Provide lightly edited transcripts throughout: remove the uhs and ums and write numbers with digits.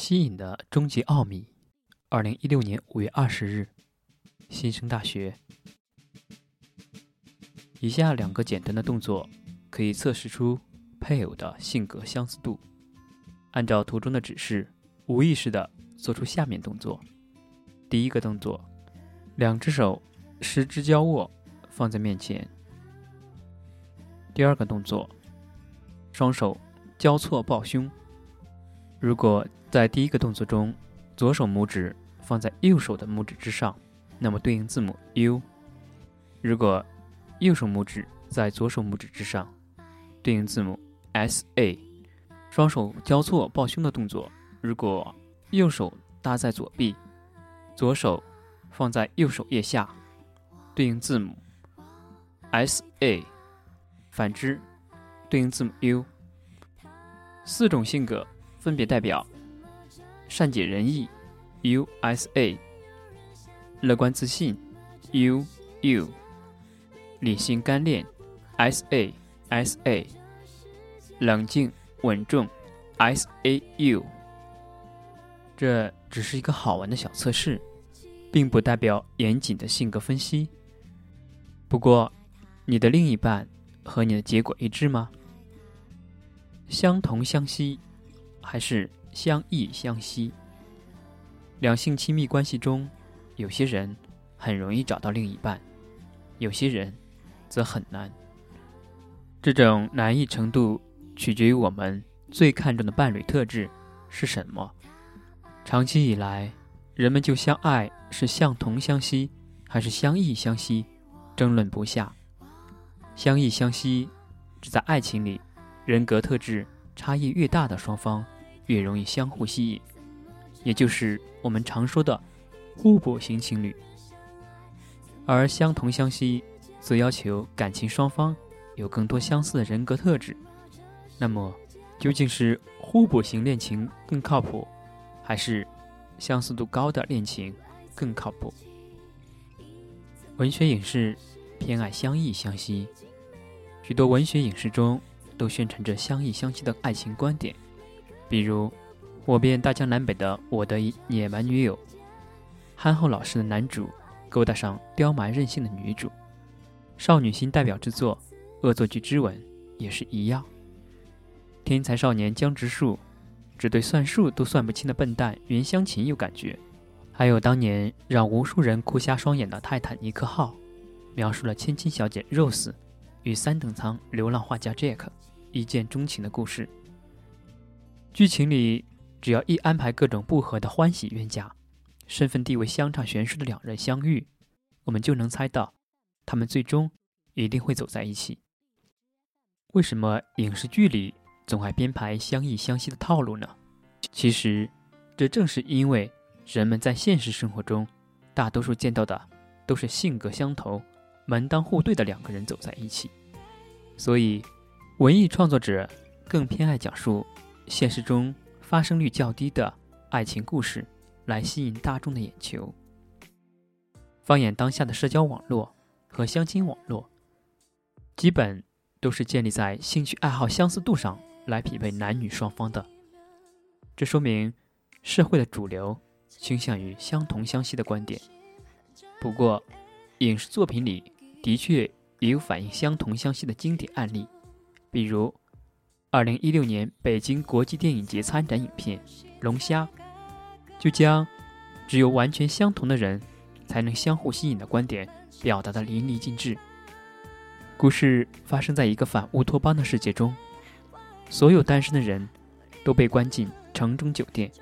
吸引的终极奥秘，2016年5月20日，新生大学。以下2个简单的动作可以测试出配偶的性格相似度。按照图中的指示，无意识地做出下面动作。第一个动作，2只手十指交握放在面前。第二个动作，双手交错抱胸。如果在第一个动作中，左手拇指放在右手的拇指之上，那么对应字母 U； 如果右手拇指在左手拇指之上，对应字母 SA。 双手交错抱胸的动作，如果右手搭在左臂，左手放在右手腋下，对应字母 SA， 反之对应字母 U。 4种性格分别代表：善解人意 USA， 乐观自信 UU， 理性干练 SA， 冷静稳重 SAU。 这只是一个好玩的小测试，并不代表严谨的性格分析。不过，你的另一半和你的结果一致吗？相同相吸还是相异相吸？两性亲密关系中，有些人很容易找到另一半，有些人则很难。这种难易程度取决于我们最看重的伴侣特质是什么。长期以来，人们就相爱是相同相吸还是相异相吸争论不下。相异相吸指在爱情里，人格特质差异越大的双方越容易相互吸引，也就是我们常说的互补型情侣。而相同相吸则要求感情双方有更多相似的人格特质。那么究竟是互补型恋情更靠谱，还是相似度高的恋情更靠谱？文学影视偏爱相异相吸，许多文学影视中都宣传着相异相吸的爱情观点，比如《我便大江南北的我的野蛮女友》，憨厚老实的男主勾搭上刁蛮任性的女主。少女心代表之作《恶作剧之吻》也是一样。天才少年江直树只对算术都算不清的笨蛋袁湘琴有感觉。还有当年让无数人哭瞎双眼的泰坦尼克号，描述了千金小姐 Rose 与3等舱流浪画家 Jack 一见钟情的故事。剧情里只要一安排各种不和的欢喜冤家，身份地位相差悬殊的2人相遇，我们就能猜到他们最终一定会走在一起。为什么影视剧里总爱编排相异相吸的套路呢？其实这正是因为人们在现实生活中大多数见到的都是性格相投、门当户对的2个人走在一起，所以文艺创作者更偏爱讲述现实中发生率较低的爱情故事，来吸引大众的眼球。放眼当下的社交网络和相亲网络，基本都是建立在兴趣爱好相似度上来匹配男女双方的。这说明社会的主流倾向于相同相吸的观点。不过，影视作品里的确也有反映相同相吸的经典案例，比如2016年北京国际电影节参展影片《龙虾》，就将只有完全相同的人才能相互吸引的观点表达得淋漓尽致。故事发生在一个反乌托邦的世界中，所有单身的人都被关进城中酒店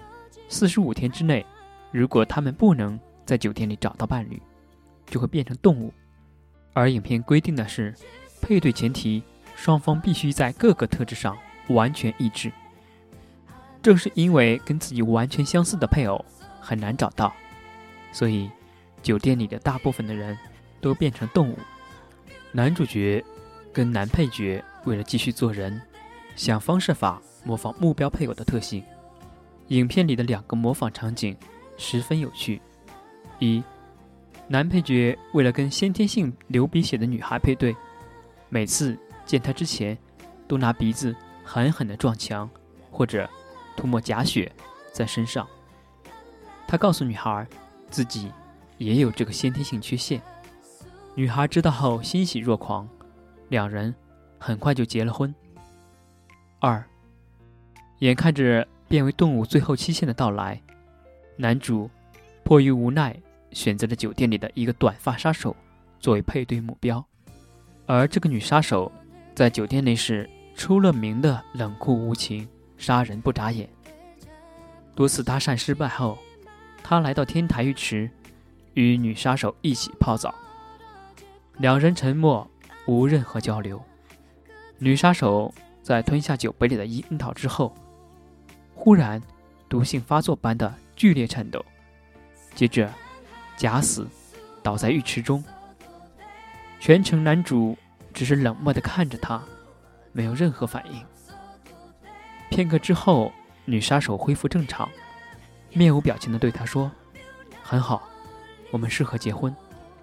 ，45天之内，如果他们不能在酒店里找到伴侣，就会变成动物。而影片规定的是，配对前提双方必须在各个特质上完全一致。正是因为跟自己完全相似的配偶很难找到，所以酒店里的大部分的人都变成动物。男主角跟男配角为了继续做人，想方设法模仿目标配偶的特性。影片里的2个模仿场景十分有趣。一，男配角为了跟先天性流鼻血的女孩配对，每次见她之前都拿鼻子狠狠地撞墙，或者涂抹假血， 在身上。他告诉女孩自己也有这个先天性缺陷。女孩知道后欣喜若狂，两人很快就结了婚。2. 眼看着变为动物最后期限的到来，男主迫于无奈选择了酒店里的一个短发杀手作为配对目标，而这个女杀手在酒店内是出了名的冷酷无情，杀人不眨眼。多次搭讪失败后，他来到天台浴池与女杀手一起泡澡，两人沉默，无任何交流。女杀手在吞下酒杯里的樱桃之后，忽然毒性发作般的剧烈颤抖，接着假死倒在浴池中。全程男主只是冷漠地看着她，没有任何反应。片刻之后，女杀手恢复正常，面无表情地对他说：“很好，我们适合结婚。”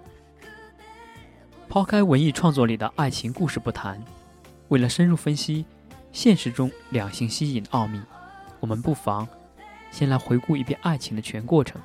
抛开文艺创作里的爱情故事不谈，为了深入分析现实中两性吸引的奥秘，我们不妨先来回顾一遍爱情的全过程。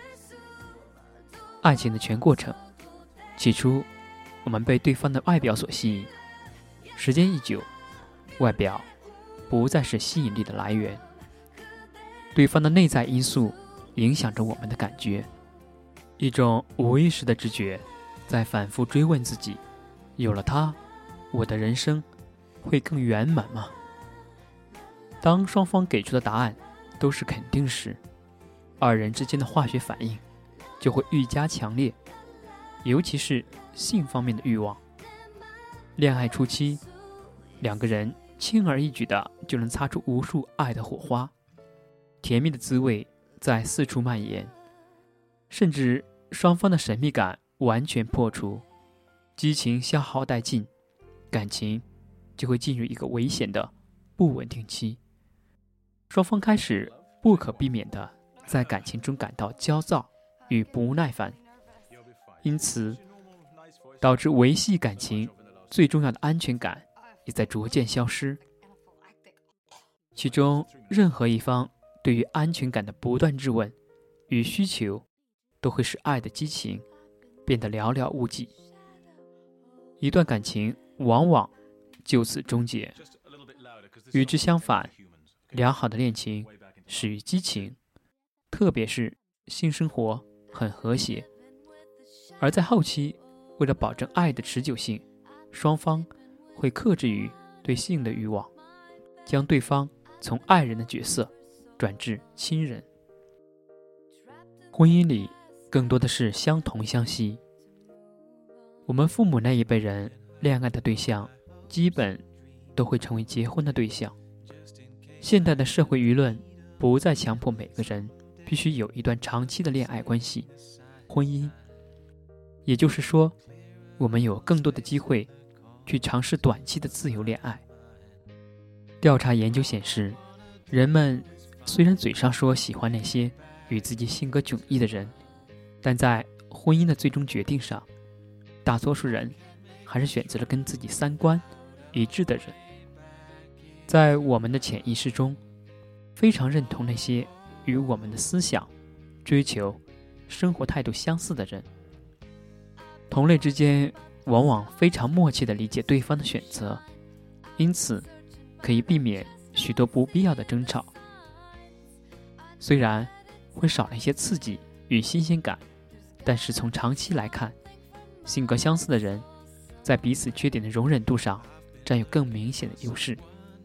爱情的全过程，起初我们被对方的外表所吸引，时间一久，外表不再是吸引力的来源，对方的内在因素影响着我们的感觉，一种无意识的直觉在反复追问自己：有了他，我的人生会更圆满吗？当双方给出的答案都是肯定时，二人之间的化学反应就会愈加强烈，尤其是性方面的欲望。恋爱初期，两个人轻而易举的就能擦出无数爱的火花，甜蜜的滋味在四处蔓延，甚至双方的神秘感完全破除，激情消耗殆尽，感情就会进入一个危险的不稳定期。双方开始不可避免地在感情中感到焦躁与不耐烦，因此导致维系感情最重要的安全感也在逐渐消失。其中任何一方对于安全感的不断质问与需求，都会使爱的激情变得寥寥无几，一段感情往往就此终结。与之相反，良好的恋情始于激情，特别是性生活很和谐，而在后期，为了保证爱的持久性，双方会克制于对性的欲望，将对方从爱人的角色转至亲人。婚姻里更多的是相同相惜。我们父母那一辈人恋爱的对象基本都会成为结婚的对象。现代的社会舆论不再强迫每个人必须有一段长期的恋爱关系、婚姻，也就是说，我们有更多的机会去尝试短期的自由恋爱。调查研究显示，人们虽然嘴上说喜欢那些与自己性格迥异的人，但在婚姻的最终决定上，大多数人还是选择了跟自己三观一致的人。在我们的潜意识中，非常认同那些与我们的思想、追求、生活态度相似的人。同类之间往往非常默契地理解对方的选择，因此可以避免许多不必要的争吵。虽然会少了一些刺激与新鲜感，但是从长期来看，性格相似的人在彼此缺点的容忍度上占有更明显的优势。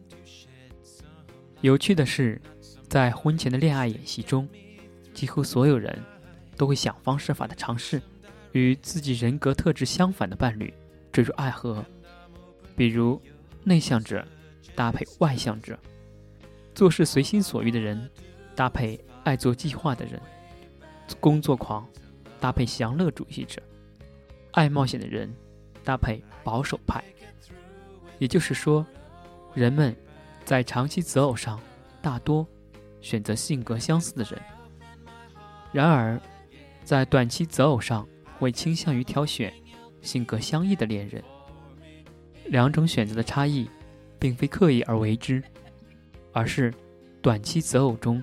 有趣的是，在婚前的恋爱演习中，几乎所有人都会想方设法地尝试与自己人格特质相反的伴侣坠入爱河，比如内向者搭配外向者，做事随心所欲的人搭配爱做计划的人，工作狂搭配享乐主义者，爱冒险的人搭配保守派。也就是说，人们在长期择偶上大多选择性格相似的人，然而在短期择偶上会倾向于挑选性格相异的恋人。两种选择的差异并非刻意而为之，而是短期择偶中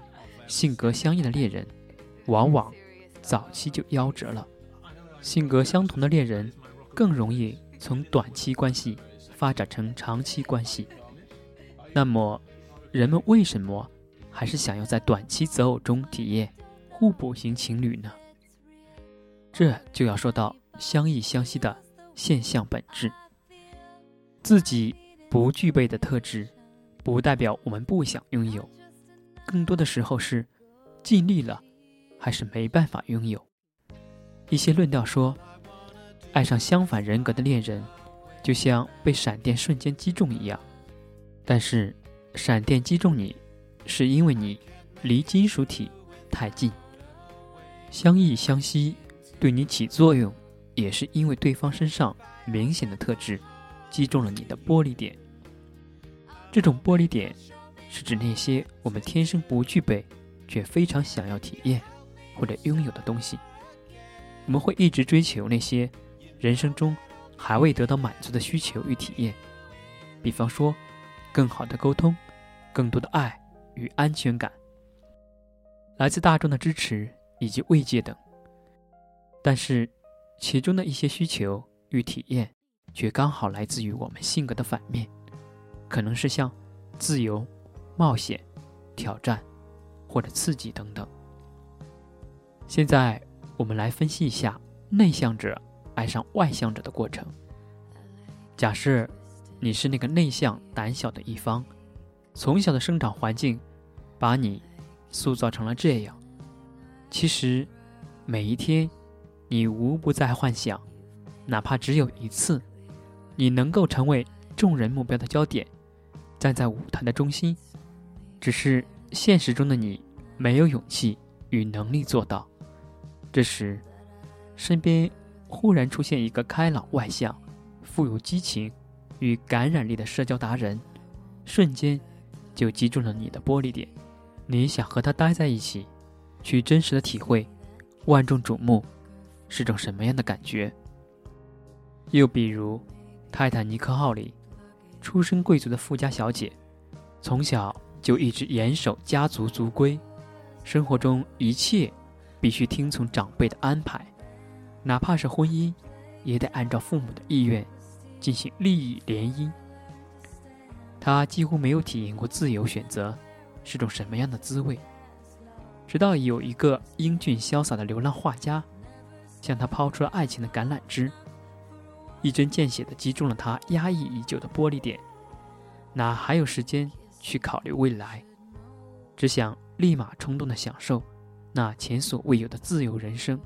性格相异的恋人，往往早期就夭折了。性格相同的恋人更容易从短期关系发展成长期关系。那么，人们为什么还是想要在短期择偶中体验互补型情侣呢？这就要说到相异相吸的现象本质。自己不具备的特质，不代表我们不想拥有，更多的时候是尽力了，还是没办法拥有。一些论调说，爱上相反人格的恋人，就像被闪电瞬间击中一样。但是，闪电击中你，是因为你离金属体太近。相异相吸对你起作用，也是因为对方身上明显的特质击中了你的玻璃点。这种玻璃点是指那些我们天生不具备却非常想要体验或者拥有的东西。我们会一直追求那些人生中还未得到满足的需求与体验，比方说更好的沟通，更多的爱与安全感，来自大众的支持以及慰藉等。但是其中的一些需求与体验却刚好来自于我们性格的反面，可能是像自由、冒险、挑战或者刺激等等。现在我们来分析一下内向者爱上外向者的过程。假设你是那个内向胆小的一方，从小的生长环境把你塑造成了这样。其实每一天你无不在幻想，哪怕只有一次，你能够成为众人目标的焦点，站在舞台的中心，只是现实中的你没有勇气与能力做到。这时身边忽然出现一个开朗外向、富有激情与感染力的社交达人，瞬间就击中了你的玻璃点。你想和他待在一起，去真实的体会万众瞩目是种什么样的感觉。又比如泰坦尼克号里出身贵族的富家小姐，从小就一直严守家族族规，生活中一切必须听从长辈的安排，哪怕是婚姻也得按照父母的意愿进行利益联姻。她几乎没有体验过自由选择是种什么样的滋味，直到有一个英俊潇洒的流浪画家向她抛出了爱情的橄榄枝，一针见血地击中了她压抑已久的玻璃点，哪还有时间去考虑未来，只想立马冲动地享受那前所未有的自由人生。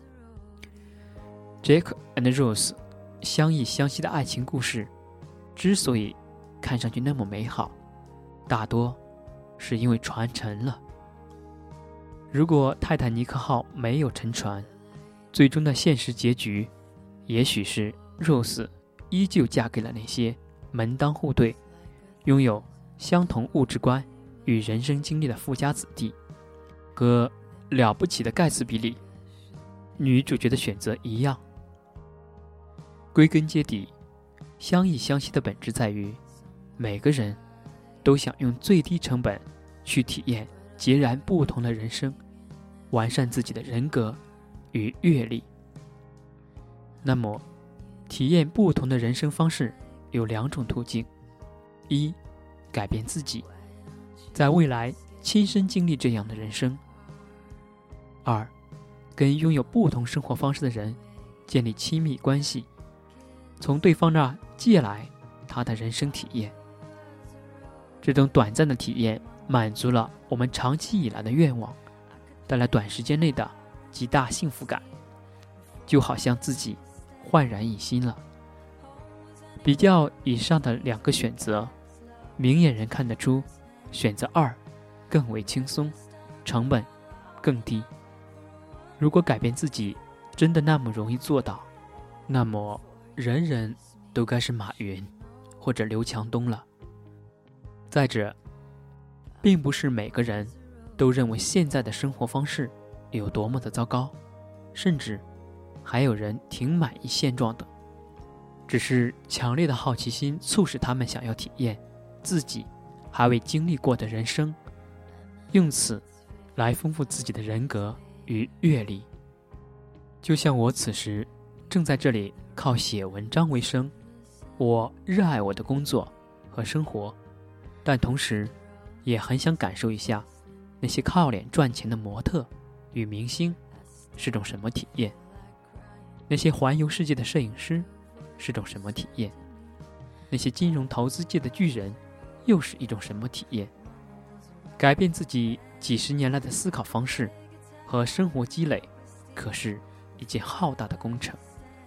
Jack and Rose 相异相吸的爱情故事之所以看上去那么美好，大多是因为船沉了。如果泰坦尼克号没有沉船，最终的现实结局也许是 Rose 依旧嫁给了那些门当户对、拥有相同物质观与人生经历的富家子弟，和了不起的盖茨比里女主角的选择一样。归根结底，相异相吸的本质在于每个人都想用最低成本去体验截然不同的人生，完善自己的人格与阅历。那么体验不同的人生方式有两种途径：一、改变自己，在未来亲身经历这样的人生；二、跟拥有不同生活方式的人建立亲密关系，从对方那儿借来他的人生体验。这种短暂的体验满足了我们长期以来的愿望，带来短时间内的极大幸福感，就好像自己焕然一新了。比较以上的两个选择，明眼人看得出选择二更为轻松，成本更低。如果改变自己真的那么容易做到，那么人人都该是马云或者刘强东了。再者，并不是每个人都认为现在的生活方式有多么的糟糕，甚至还有人挺满意现状的，只是强烈的好奇心促使他们想要体验自己还未经历过的人生，用此来丰富自己的人格与阅历。就像我此时正在这里靠写文章为生，我热爱我的工作和生活，但同时也很想感受一下那些靠脸赚钱的模特与明星是种什么体验，那些环游世界的摄影师是种什么体验，那些金融投资界的巨人又是一种什么体验。改变自己几十年来的思考方式和生活积累，可是一件浩大的工程。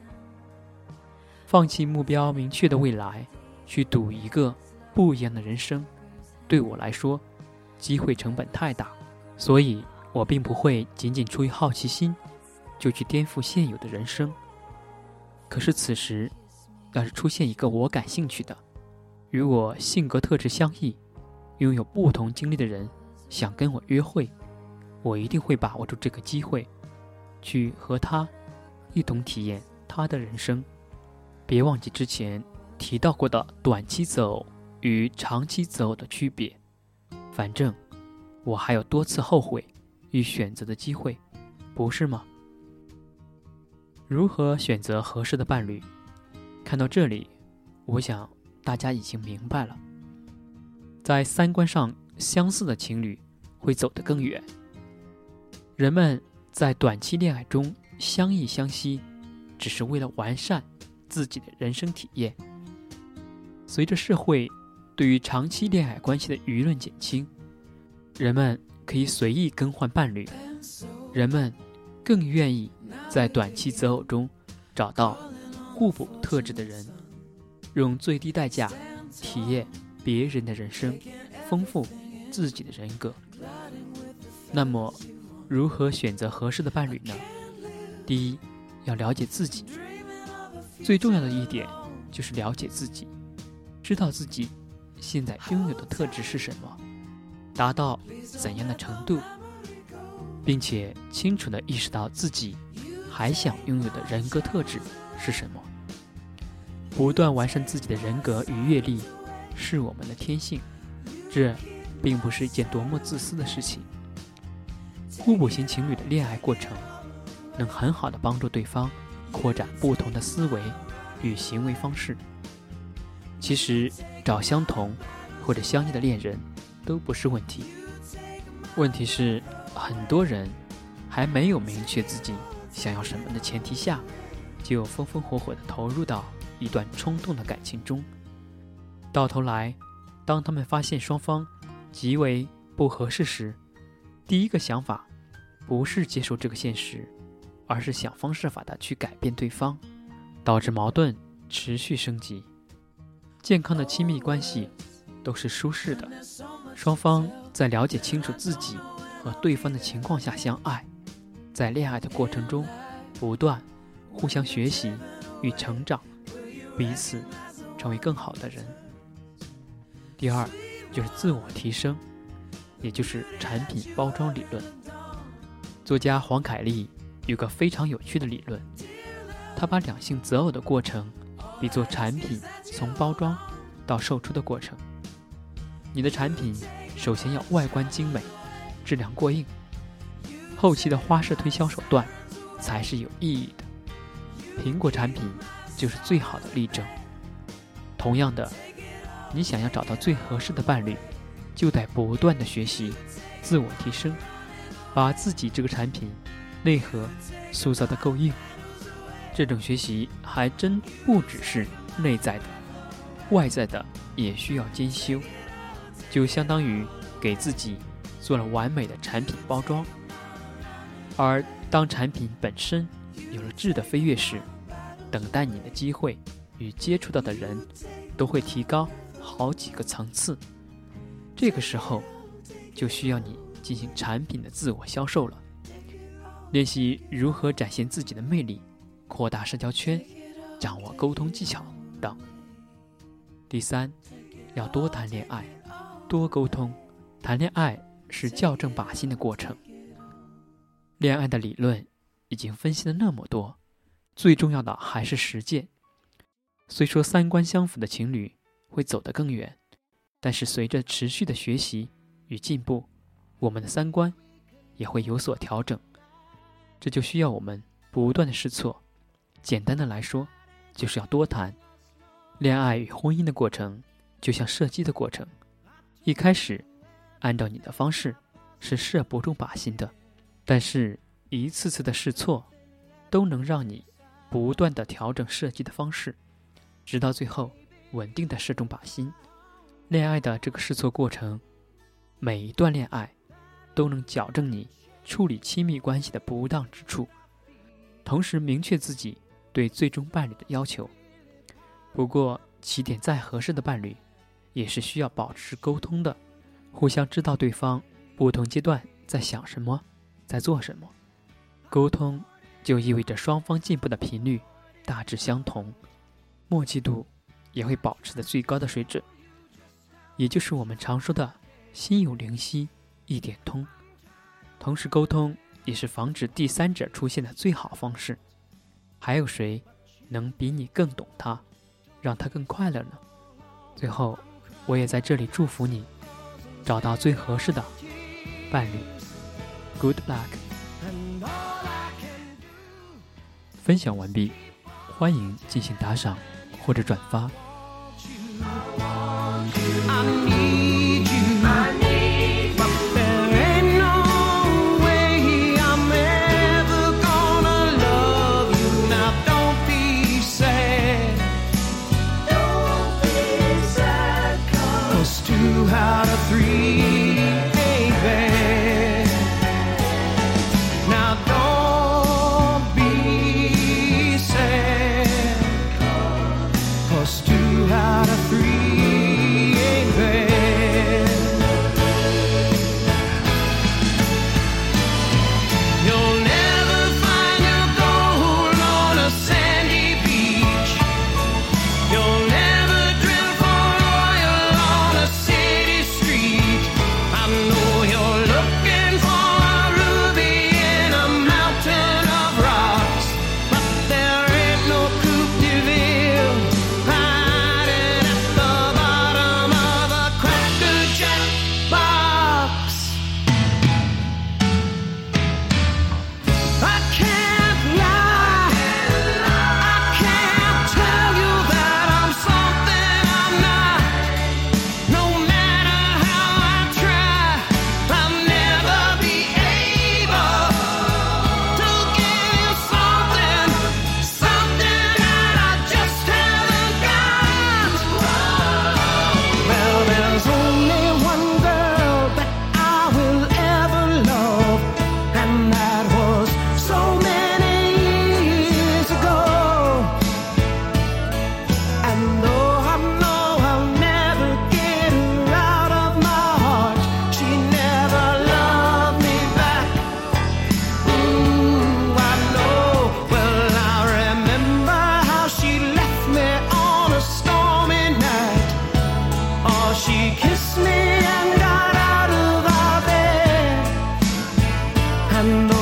放弃目标明确的未来，去赌一个不一样的人生，对我来说机会成本太大，所以我并不会仅仅出于好奇心就去颠覆现有的人生。可是此时要是出现一个我感兴趣的，与我性格特质相异，拥有不同经历的人想跟我约会，我一定会把握住这个机会，去和他一同体验他的人生。别忘记之前提到过的短期择偶与长期择偶的区别，反正我还有多次后悔与选择的机会，不是吗？如何选择合适的伴侣？看到这里，我想大家已经明白了。在三观上相似的情侣会走得更远。人们在短期恋爱中相依相惜，只是为了完善自己的人生体验。随着社会对于长期恋爱关系的舆论减轻，人们可以随意更换伴侣，人们更愿意在短期择偶中找到互补特质的人，用最低代价体验别人的人生，丰富自己的人格。那么如何选择合适的伴侣呢？第一，要了解自己。最重要的一点就是了解自己，知道自己现在拥有的特质是什么，达到怎样的程度，并且清楚地意识到自己还想拥有的人格特质是什么。不断完善自己的人格与阅历是我们的天性，这并不是一件多么自私的事情。互补型情侣的恋爱过程能很好地帮助对方扩展不同的思维与行为方式。其实找相同或者相异的恋人都不是问题，问题是很多人还没有明确自己想要什么的前提下，就风风火火地投入到一段冲动的感情中，到头来当他们发现双方极为不合适时，第一个想法不是接受这个现实，而是想方设法地去改变对方，导致矛盾持续升级。健康的亲密关系都是舒适的，双方在了解清楚自己和对方的情况下相爱，在恋爱的过程中不断互相学习与成长，彼此成为更好的人。第二就是自我提升，也就是产品包装理论。作家黄凯利有个非常有趣的理论，他把两性择偶的过程比作产品从包装到售出的过程。你的产品首先要外观精美，质量过硬，后期的花式推销手段才是有意义的。苹果产品就是最好的例证。同样的，你想要找到最合适的伴侣，就得不断的学习，自我提升，把自己这个产品内核塑造得够硬。这种学习还真不只是内在的，外在的也需要兼修，就相当于给自己做了完美的产品包装。而当产品本身有了质的飞跃时，等待你的机会与接触到的人都会提高好几个层次。这个时候就需要你进行产品的自我销售了，练习如何展现自己的魅力，扩大社交圈，掌握沟通技巧等。第三，要多谈恋爱，多沟通。谈恋爱是校正靶心的过程。恋爱的理论已经分析了那么多，最重要的还是实践。虽说三观相符的情侣会走得更远，但是随着持续的学习与进步，我们的三观也会有所调整。这就需要我们不断的试错。简单的来说，就是要多谈。恋爱与婚姻的过程就像射击的过程，一开始按照你的方式是射不中靶心的，但是一次次的试错都能让你不断的调整射击的方式，直到最后稳定的射中靶心。恋爱的这个试错过程，每一段恋爱都能矫正你处理亲密关系的不当之处，同时明确自己对最终伴侣的要求。不过起点再合适的伴侣也是需要保持沟通的，互相知道对方不同阶段在想什么，在做什么。沟通就意味着双方进步的频率大致相同，默契度也会保持在最高的水准，也就是我们常说的心有灵犀一点通。同时沟通也是防止第三者出现的最好方式。还有谁能比你更懂他，让他更快乐呢？最后我也在这里祝福你找到最合适的伴侣。 Good luck。 分享完毕，欢迎进行打赏或者转发。 Out of 3, baby. Now don't be sad, 'cause 2 out of 3 ain't bad. You'll never find your gold on a sandy beach. You'll never drill for oil on a city street. I know you're looking for a ruby in a mountain of rocks, but there ain't no Coupe de Ville hiding at the bottom of a Cracker Jack box. I can't lie, I can't tell you that I'm something I'm not. No matter how I try, I'll never be able to give you something that I just haven't got. Well, there's only one girl that I will ever love, and that was so many years ago. And though I know I'll never get her out of my heart, she never loved me back. I know. Well, I remember how she left me on a stormy night. Oh, she kissed me and got out of our bed. And though